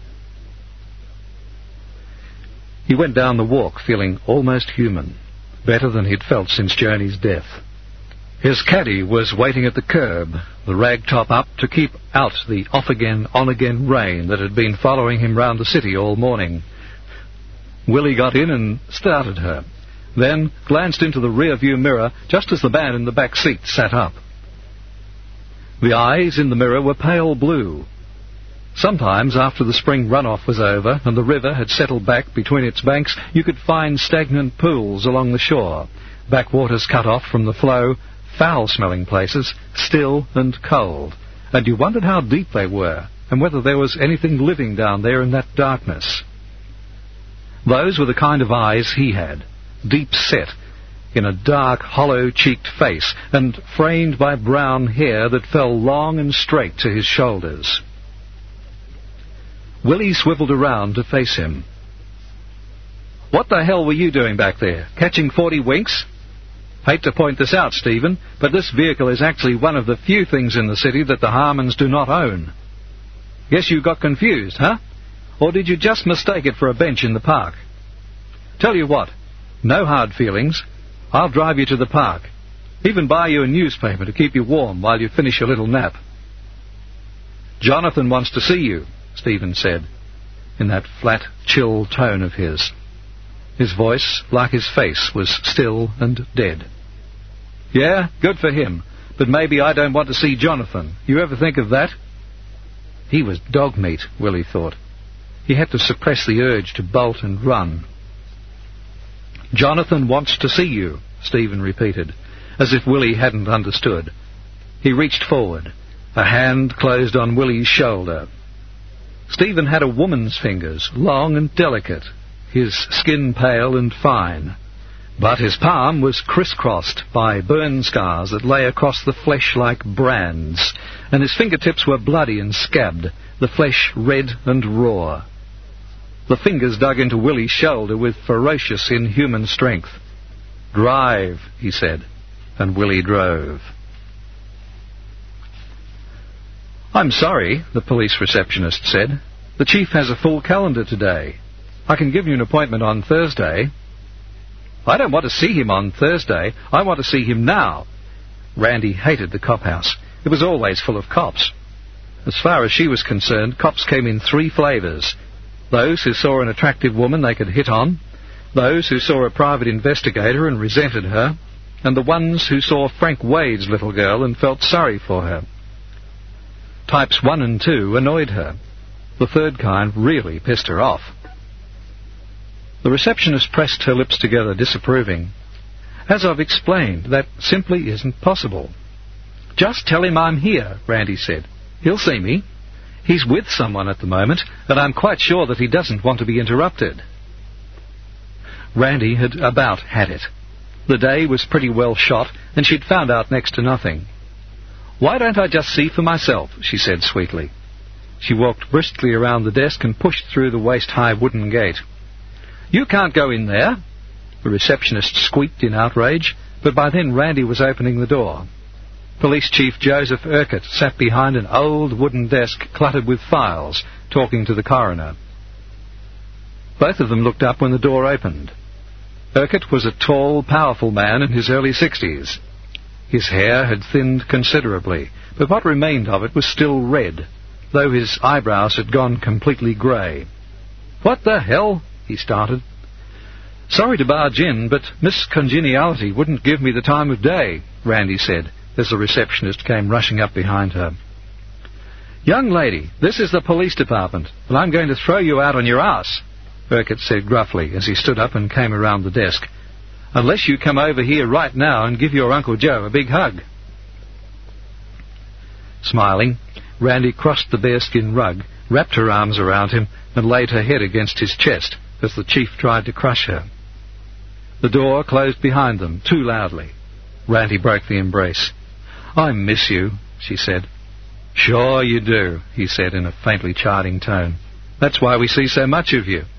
He went down the walk feeling almost human, better than he'd felt since Joni's death. His caddy was waiting at the curb, the rag top up to keep out the off-again, on-again rain that had been following him round the city all morning. Willie got in and started her, then glanced into the rear-view mirror just as the man in the back seat sat up. The eyes in the mirror were pale blue. Sometimes, after the spring runoff was over and the river had settled back between its banks, you could find stagnant pools along the shore, backwaters cut off from the flow, foul-smelling places, still and cold, and you wondered how deep they were and whether there was anything living down there in that darkness. Those were the kind of eyes he had, deep-set, in a dark, hollow-cheeked face, and framed by brown hair that fell long and straight to his shoulders. Willie swiveled around to face him. What the hell were you doing back there? Catching forty winks? Hate to point this out, Stephen, but this vehicle is actually one of the few things in the city that the Harmons do not own. Guess you got confused, huh? Or did you just mistake it for a bench in the park? Tell you what, no hard feelings. I'll drive you to the park. Even buy you a newspaper to keep you warm while you finish your little nap. Jonathan wants to see you, Stephen said, in that flat, chill tone of his. His voice, like his face, was still and dead. Yeah, good for him, but maybe I don't want to see Jonathan. You ever think of that? He was dog meat, Willie thought. He had to suppress the urge to bolt and run. Jonathan wants to see you, Stephen repeated, as if Willie hadn't understood. He reached forward. A hand closed on Willie's shoulder. Stephen had a woman's fingers, long and delicate, his skin pale and fine, but his palm was crisscrossed by burn scars that lay across the flesh like brands, and his fingertips were bloody and scabbed, the flesh red and raw. The fingers dug into Willie's shoulder with ferocious, inhuman strength. Drive, he said, and Willie drove. I'm sorry, the police receptionist said. The chief has a full calendar today. I can give you an appointment on Thursday. I don't want to see him on Thursday. I want to see him now. Randy hated the cop house. It was always full of cops. As far as she was concerned, cops came in three flavours. Those who saw an attractive woman they could hit on, those who saw a private investigator and resented her, and the ones who saw Frank Wade's little girl and felt sorry for her. Types one and two annoyed her. The third kind really pissed her off. The receptionist pressed her lips together, disapproving. As I've explained, that simply isn't possible. Just tell him I'm here, Randy said. He'll see me. He's with someone at the moment, and I'm quite sure that he doesn't want to be interrupted. Randy had about had it. The day was pretty well shot, and she'd found out next to nothing. "Why don't I just see for myself?" she said sweetly. She walked briskly around the desk and pushed through the waist-high wooden gate. "You can't go in there," the receptionist squeaked in outrage, but by then Randy was opening the door. Police Chief Joseph Urquhart sat behind an old wooden desk cluttered with files, talking to the coroner. Both of them looked up when the door opened. Urquhart was a tall, powerful man in his early sixties. His hair had thinned considerably, but what remained of it was still red, though his eyebrows had gone completely grey. "What the hell?" he started. "Sorry to barge in, but Miss Congeniality wouldn't give me the time of day," Randy said, as the receptionist came rushing up behind her. "Young lady, this is the police department, and I'm going to throw you out on your ass," Urquhart said gruffly as he stood up and came around the desk. "Unless you come over here right now and give your Uncle Joe a big hug." Smiling, Randy crossed the bearskin rug, wrapped her arms around him, and laid her head against his chest as the chief tried to crush her. The door closed behind them too loudly. Randy broke the embrace. "I miss you," she said. "Sure you do," he said in a faintly chiding tone. "That's why we see so much of you."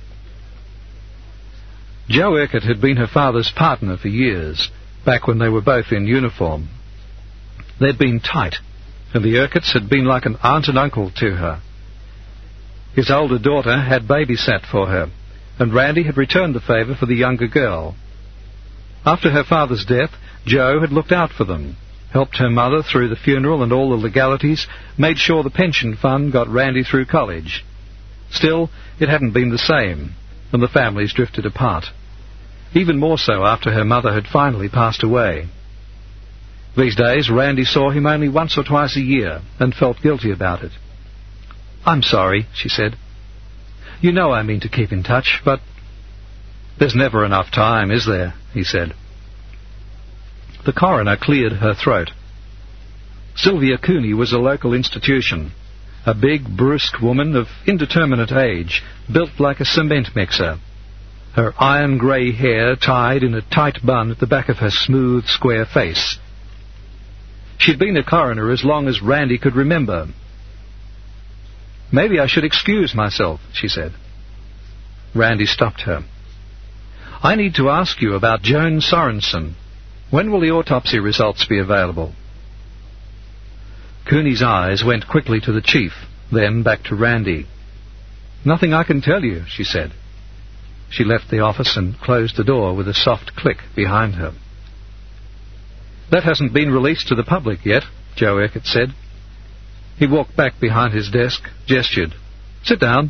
Joe Urquhart had been her father's partner for years, back when they were both in uniform. They'd been tight, and the Urquharts had been like an aunt and uncle to her. His older daughter had babysat for her, and Randy had returned the favour for the younger girl. After her father's death, Joe had looked out for them, helped her mother through the funeral and all the legalities, made sure the pension fund got Randy through college. Still, it hadn't been the same, and the families drifted apart. Even more so after her mother had finally passed away. These days, Randy saw him only once or twice a year, and felt guilty about it. "I'm sorry," she said. "You know I mean to keep in touch, but—" "There's never enough time, is there?" he said. The coroner cleared her throat. Sylvia Cooney was a local institution, a big, brusque woman of indeterminate age, built like a cement mixer. Her iron-grey hair tied in a tight bun at the back of her smooth, square face. She'd been a coroner as long as Randy could remember. "Maybe I should excuse myself," she said. Randy stopped her. "I need to ask you about Joan Sorensen. When will the autopsy results be available?" Cooney's eyes went quickly to the chief, then back to Randy. "Nothing I can tell you," she said. She left the office and closed the door with a soft click behind her. "That hasn't been released to the public yet," Joe Urquhart said. He walked back behind his desk, gestured. "Sit down."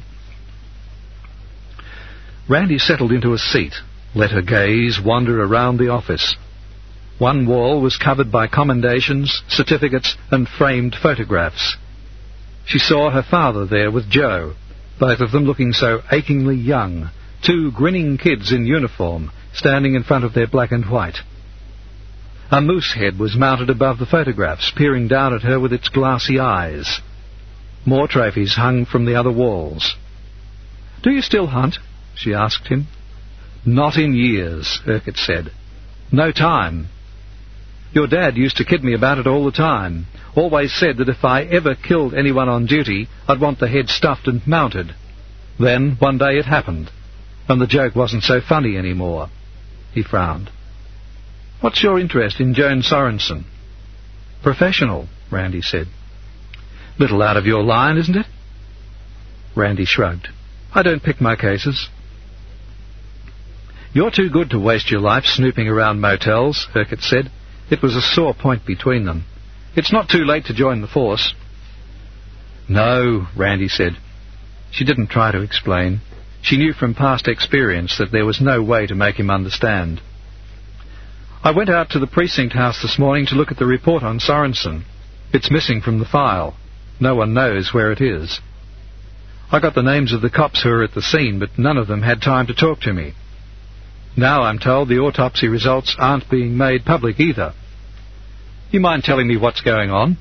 Randy settled into a seat, let her gaze wander around the office. One wall was covered by commendations, certificates, and framed photographs. She saw her father there with Joe, both of them looking so achingly young, two grinning kids in uniform, standing in front of their black and white. A moose head was mounted above the photographs, peering down at her with its glassy eyes. More trophies hung from the other walls. "Do you still hunt?" she asked him. "Not in years," Urquhart said. "No time. Your dad used to kid me about it all the time. Always said that if I ever killed anyone on duty, I'd want the head stuffed and mounted. Then, one day it happened, and the joke wasn't so funny anymore." He frowned. "What's your interest in Joan Sorensen?" "Professional," Randy said. "Little out of your line, isn't it?" Randy shrugged. "I don't pick my cases." "You're too good to waste your life snooping around motels," Urquhart said. It was a sore point between them. "It's not too late to join the force." "No," Randy said. She didn't try to explain. She knew from past experience that there was no way to make him understand. "I went out to the precinct house this morning to look at the report on Sorensen. It's missing from the file. No one knows where it is. I got the names of the cops who were at the scene, but none of them had time to talk to me. Now I'm told the autopsy results aren't being made public either. You mind telling me what's going on?"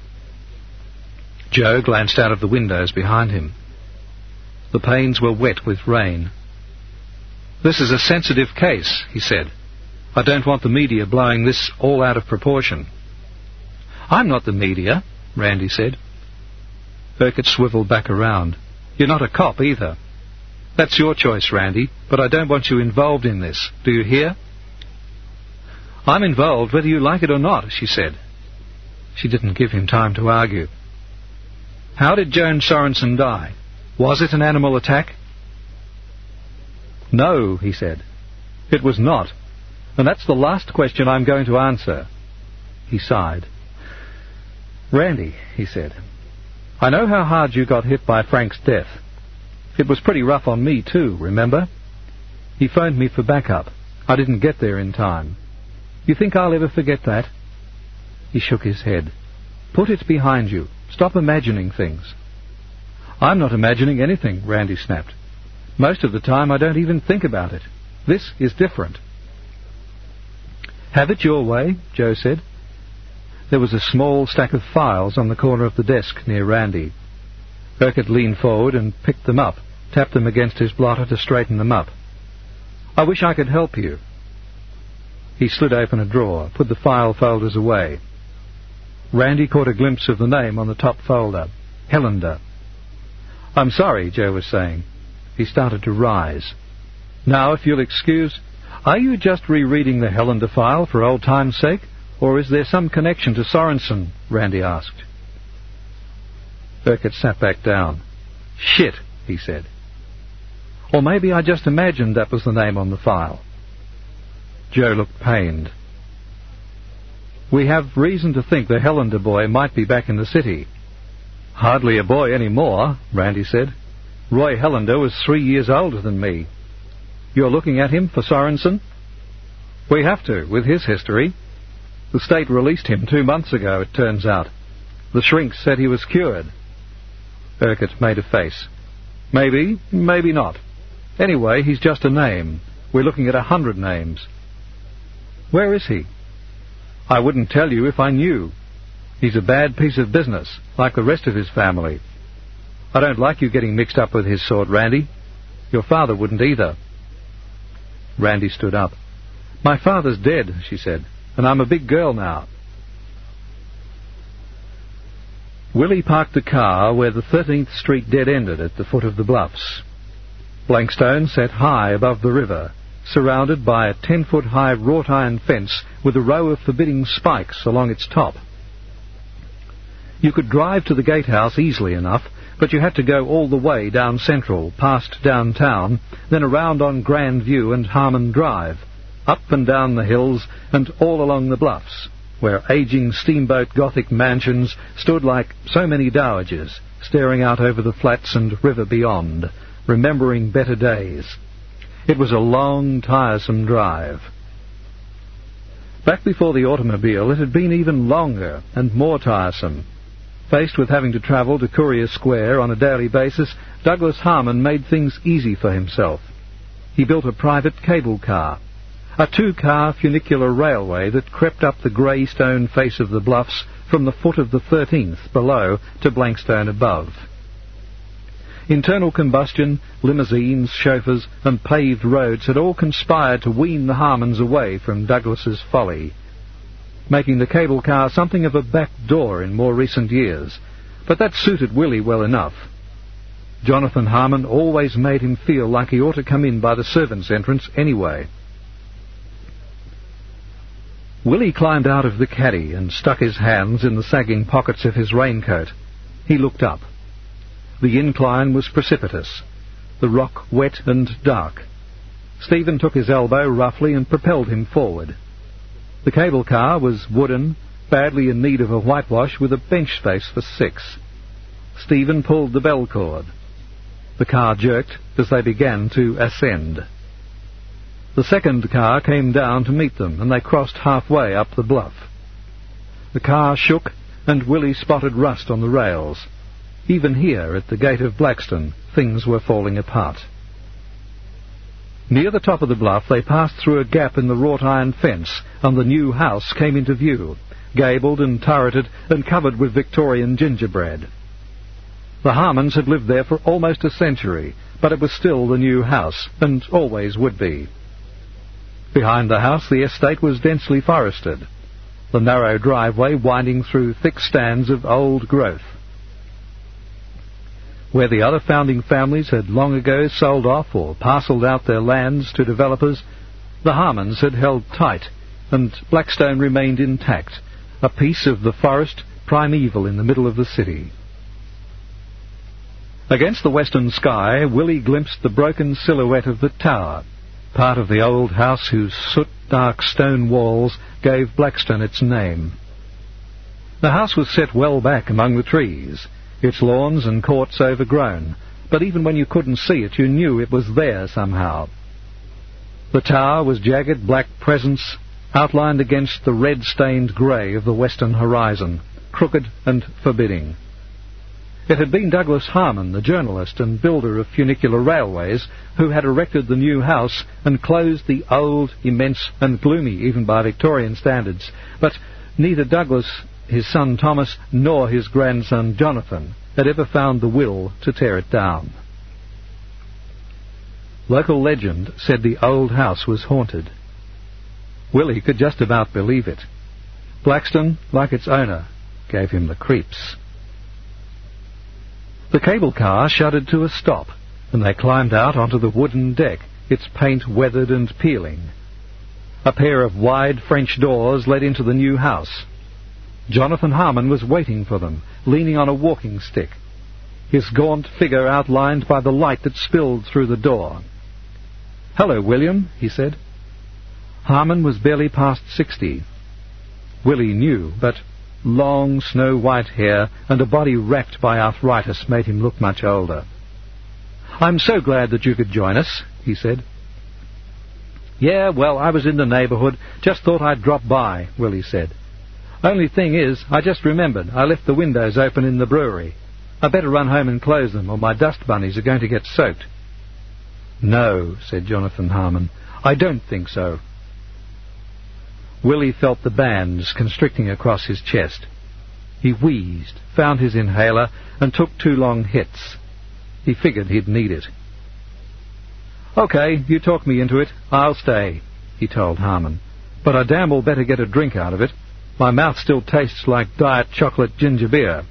Joe glanced out of the windows behind him. The panes were wet with rain. "This is a sensitive case," he said. "I don't want the media blowing this all out of proportion." I'm not the media, Randy said. Urquhart swiveled back around. You're not a cop either. That's your choice, Randy, but I don't want you involved in this. Do you hear? I'm involved whether you like it or not, she said. She didn't give him time to argue. How did Joan Sorensen die? Was it an animal attack? No, he said. It was not. And that's the last question I'm going to answer. He sighed. Randy, he said, I know how hard you got hit by Frank's death. It was pretty rough on me too, remember? He phoned me for backup. I didn't get there in time. You think I'll ever forget that? He shook his head. Put it behind you. Stop imagining things. I'm not imagining anything, Randy snapped. Most of the time I don't even think about it. This is different. Have it your way, Joe said. There was a small stack of files on the corner of the desk near Randy. Urquhart leaned forward and picked them up, tapped them against his blotter to straighten them up. I wish I could help you. He slid open a drawer, put the file folders away. Randy caught a glimpse of the name on the top folder, Helander. I'm sorry, Joe was saying. He started to rise. Now, if you'll excuse, are you just rereading the Helander file for old time's sake, or is there some connection to Sorensen? Randy asked. Urquhart sat back down. Shit, he said. Or maybe I just imagined that was the name on the file. Joe looked pained. We have reason to think the Helander boy might be back in the city. Hardly a boy anymore, Randy said. Roy Helander was three years older than me. You're looking at him for Sorensen? We have to, with his history. The state released him two months ago, it turns out. The shrink said he was cured. Urquhart made a face. Maybe, maybe not. Anyway, he's just a name. We're looking at a hundred names. Where is he? I wouldn't tell you if I knew. He's a bad piece of business, like the rest of his family. I don't like you getting mixed up with his sort, Randy. Your father wouldn't either. Randy stood up. My father's dead, she said, and I'm a big girl now. Willie parked the car where the thirteenth Street dead ended at the foot of the bluffs. Blankstone sat high above the river, surrounded by a ten-foot-high wrought-iron fence with a row of forbidding spikes along its top. You could drive to the gatehouse easily enough, but you had to go all the way down Central, past downtown, then around on Grand View and Harmon Drive, up and down the hills and all along the bluffs, where aging steamboat Gothic mansions stood like so many dowagers, staring out over the flats and river beyond, remembering better days. It was a long, tiresome drive. Back before the automobile, it had been even longer and more tiresome. Faced with having to travel to Courier Square on a daily basis, Douglas Harmon made things easy for himself. He built a private cable car, a two-car funicular railway that crept up the grey stone face of the bluffs from the foot of the thirteenth below to Blankstone above. Internal combustion, limousines, chauffeurs, and paved roads had all conspired to wean the Harmons away from Douglas's folly, making the cable car something of a back door in more recent years, but that suited Willie well enough. Jonathan Harmon always made him feel like he ought to come in by the servants' entrance anyway. Willie climbed out of the caddy and stuck his hands in the sagging pockets of his raincoat. He looked up. The incline was precipitous, the rock wet and dark. Stephen took his elbow roughly and propelled him forward. The cable car was wooden, badly in need of a whitewash, with a bench space for six. Stephen pulled the bell cord. The car jerked as they began to ascend. The second car came down to meet them, and they crossed halfway up the bluff. The car shook, and Willie spotted rust on the rails. Even here, at the gate of Blackstone, things were falling apart. Near the top of the bluff, they passed through a gap in the wrought-iron fence, and the new house came into view, gabled and turreted and covered with Victorian gingerbread. The Harmons had lived there for almost a century, but it was still the new house, and always would be. Behind the house, the estate was densely forested. the narrow driveway winding through thick stands of old growth. Where the other founding families had long ago sold off or parcelled out their lands to developers, the Harmons had held tight, and Blackstone remained intact, a piece of the forest primeval in the middle of the city. Against the western sky, Willie glimpsed the broken silhouette of the tower, part of the old house whose soot-dark stone walls gave Blackstone its name. The house was set well back among the trees, its lawns and courts overgrown, but even when you couldn't see it, you knew it was there somehow. The tower was jagged black presence outlined against the red-stained grey of the western horizon, crooked and forbidding. It had been Douglas Harmon, the journalist and builder of funicular railways, who had erected the new house and closed the old, immense and gloomy, even by Victorian standards. But neither Douglas, his son Thomas, nor his grandson Jonathan had ever found the will to tear it down. Local legend said the old house was haunted. Willie could just about believe it. Blackstone, like its owner, gave him the creeps. The cable car shuddered to a stop, and they climbed out onto the wooden deck, its paint weathered and peeling. A pair of wide French doors led into the new house. Jonathan Harmon was waiting for them, leaning on a walking stick, his gaunt figure outlined by the light that spilled through the door. "Hello, William," he said. Harmon was barely past sixty. Willie knew, but long snow-white hair and a body racked by arthritis made him look much older. "I'm so glad that you could join us," he said. "Yeah, well, I was in the neighbourhood. Just thought I'd drop by," Willie said. "Only thing is, I just remembered I left the windows open in the brewery. I better run home and close them, or my dust bunnies are going to get soaked." "No," said Jonathan Harmon. "I don't think so." Willie felt the bands constricting across his chest. He wheezed, found his inhaler, and took two long hits. He figured he'd need it. "OK, you talk me into it. I'll stay," he told Harmon. "But I damn well better get a drink out of it. My mouth still tastes like diet chocolate ginger beer."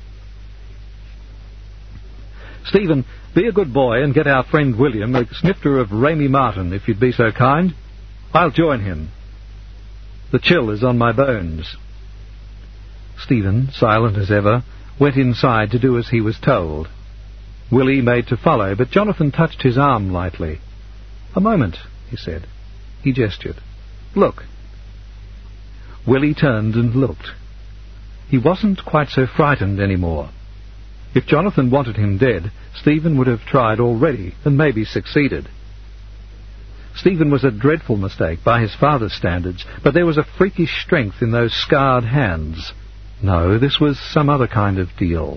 "Stephen, be a good boy and get our friend William a snifter of Remy Martin, if you'd be so kind. I'll join him. The chill is on my bones." Stephen, silent as ever, went inside to do as he was told. Willie made to follow, but Jonathan touched his arm lightly. "A moment," he said. He gestured. "Look." Willie turned and looked. He wasn't quite so frightened anymore. If Jonathan wanted him dead, Stephen would have tried already, and maybe succeeded. Stephen was a dreadful mistake by his father's standards, but there was a freakish strength in those scarred hands. No, this was some other kind of deal.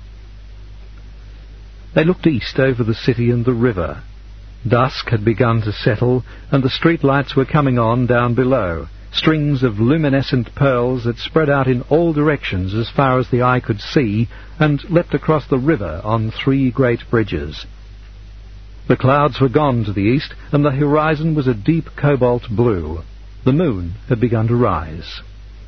They looked east over the city and the river. Dusk had begun to settle, and the street lights were coming on down below, strings of luminescent pearls that spread out in all directions as far as the eye could see, and leapt across the river on three great bridges. The clouds were gone to the east, and the horizon was a deep cobalt blue. The moon had begun to rise.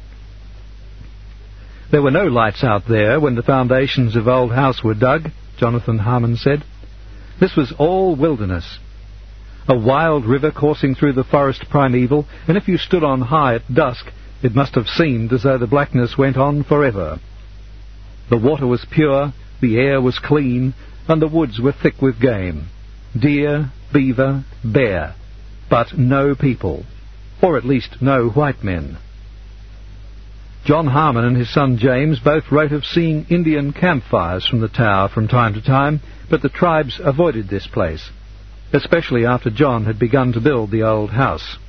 "There were no lights out there when the foundations of Old House were dug," Jonathan Harmon said. "This was all wilderness. A wild river coursing through the forest primeval, and if you stood on high at dusk, it must have seemed as though the blackness went on forever. The water was pure, the air was clean, and the woods were thick with game. Deer, beaver, bear, but no people, or at least no white men." John Harmon and his son James both wrote of seeing Indian campfires from the tower from time to time, but the tribes avoided this place, especially after John had begun to build the old house.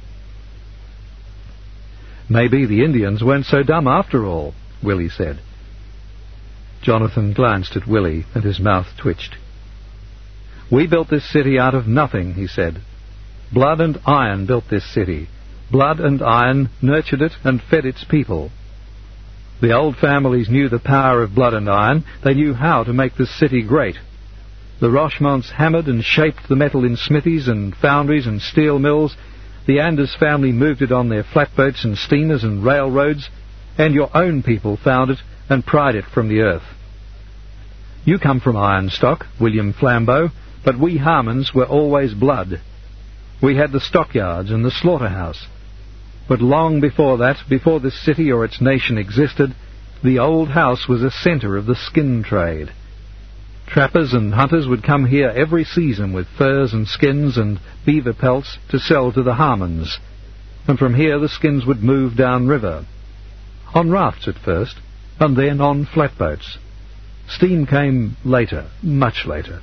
"Maybe the Indians weren't so dumb after all," Willie said. Jonathan glanced at Willie, and his mouth twitched. "We built this city out of nothing," he said. "Blood and iron built this city. Blood and iron nurtured it and fed its people. The old families knew the power of blood and iron. They knew how to make this city great. The Rochemonts hammered and shaped the metal in smithies and foundries and steel mills. The Anders family moved it on their flatboats and steamers and railroads. and your own people found it and pried it from the earth. You come from iron stock, William Flambeau, but we Harmons were always blood. We had the stockyards and the slaughterhouse. But long before that, before this city or its nation existed, the old house was a centre of the skin trade. Trappers and hunters would come here every season with furs and skins and beaver pelts to sell to the Harmons, and from here the skins would move downriver. On rafts at first, and then on flatboats. Steam came later, much later.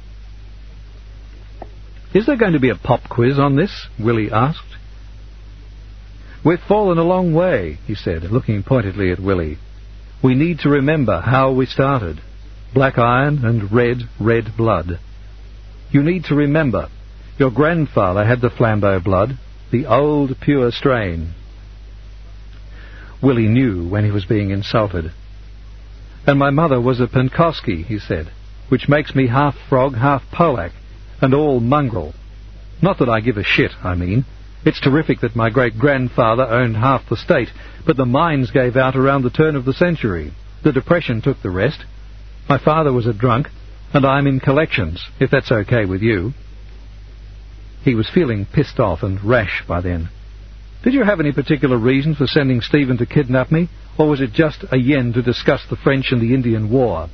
"Is there going to be a pop quiz on this?" Willie asked. "We've fallen a long way," he said, looking pointedly at Willie. "We need to remember how we started. Black iron and red, red blood. You need to remember. Your grandfather had the Flambeau blood, the old pure strain." Willie knew when he was being insulted. "And my mother was a Penkoski," he said, "which makes me half frog, half Polack, and all mongrel. Not that I give a shit, I mean. It's terrific that my great-grandfather owned half the state, but the mines gave out around the turn of the century. The Depression took the rest. My father was a drunk, and I'm in collections, if that's okay with you." He was feeling pissed off and rash by then. "Did you have any particular reason for sending Stephen to kidnap me, or was it just a yen to discuss the French and the Indian War?"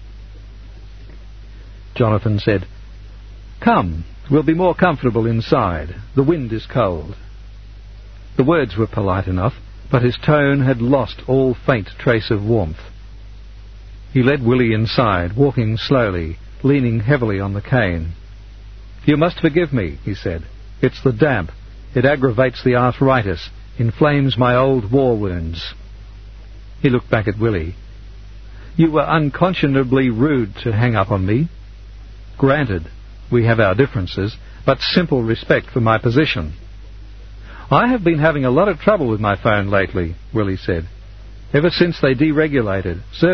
Jonathan said, "Come, we'll be more comfortable inside. The wind is cold." The words were polite enough, but his tone had lost all faint trace of warmth. He led Willie inside, walking slowly, leaning heavily on the cane. "You must forgive me," he said. "It's the damp. It aggravates the arthritis, inflames my old war wounds." He looked back at Willie. "You were unconscionably rude to hang up on me. Granted, we have our differences, but simple respect for my position." "I have been having a lot of trouble with my phone lately," Willie said. "Ever since they deregulated.